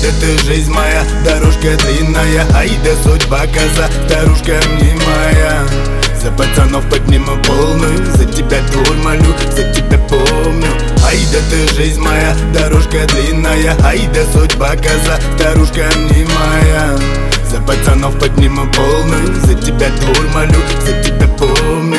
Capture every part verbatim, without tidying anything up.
да ты жизнь моя, дорожка длинная, ай да судьба коза, старушка мнимая. За пацанов подниму полную, за тебя двор молю, за тебя помню. Ай да ты жизнь моя, дорожка длинная, ай да судьба коза, старушка мнимая. За пацанов подниму полную, за тебя двор молю, за тебя помню.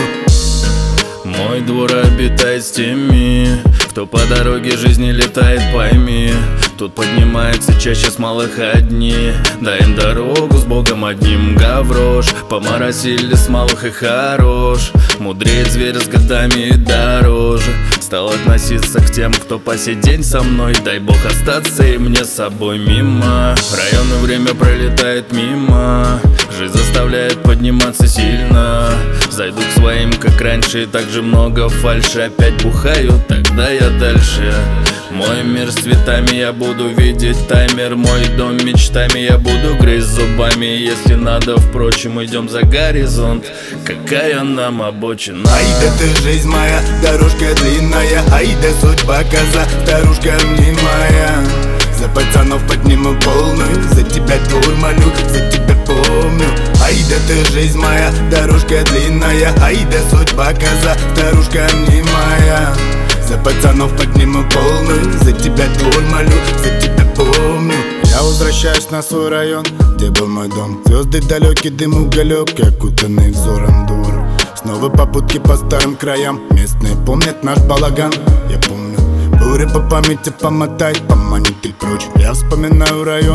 Мой двор обитает с теми, кто по дороге жизни летает, пойми. Тут поднимается чаще с малых одни, дай им дорогу с Богом одним, гаврош. Поморосили с малых и хорош, мудреет зверь с годами и дороже. Стал относиться к тем, кто по сей день со мной, дай Бог остаться и мне с собой мимо. Районное время пролетает мимо, жизнь заставляет подниматься сильно. Зайду к своим, как раньше, и так же много фальши. Опять бухаю, тогда я дальше. Мой мир с цветами, я буду видеть таймер. Мой дом мечтами, я буду грызть зубами. Если надо, впрочем, идем за горизонт. Какая нам обочина. Ай да ты жизнь моя, дорожка длинная, ай да судьба коза, старушка мнимая. За пацанов подниму полную, за тебя двор молю, за тебя помню. Ай да ты жизнь моя, дорожка длинная, ай да судьба коза, старушка мнимая. За пацанов подниму полную, за тебя двор молю, за тебя помню. Я возвращаюсь на свой район, где был мой дом. Звезды далекий, дым уголек, окутанный взором двор. Снова попутки по старым краям, местные помнят наш балаган. Я помню, буря по памяти помотать, поманит и прочь. Я вспоминаю район,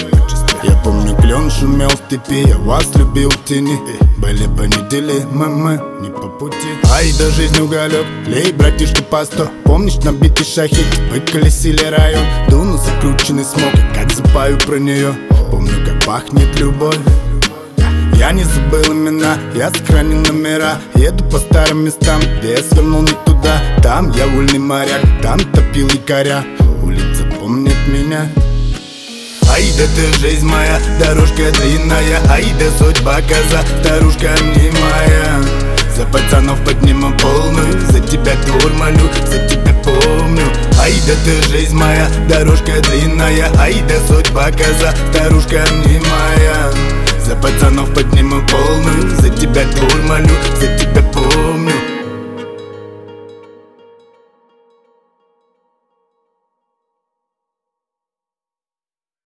я помню, клен шумел в степи, я вас любил в тени. Были бы недели, мы, мы не по пути. Ай да жизнь уголек, лей, братишка, по сто. Помнишь набитый шахид, выколесили район. Дуну закрученный смог, как запаю про нее. Помню, как пахнет любовь. Я не забыл имена, я сохранил номера. Еду по старым местам, где я свернул не туда. Там я вольный моряк, там топил якоря. Улица помнит меня. Ай да ты жизнь моя, дорожка длинная, ай да судьба коза, старушка мнимая. За пацанов подниму полную, за тебя двор молю, за тебя помню. Ай да ты жизнь моя, дорожка длинная, ай да судьба коза, старушка мнимая. За пацанов подниму полную, за тебя двор молю, за тебя помню.